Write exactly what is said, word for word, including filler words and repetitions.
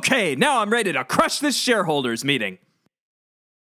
Okay, now I'm ready to crush this shareholders meeting.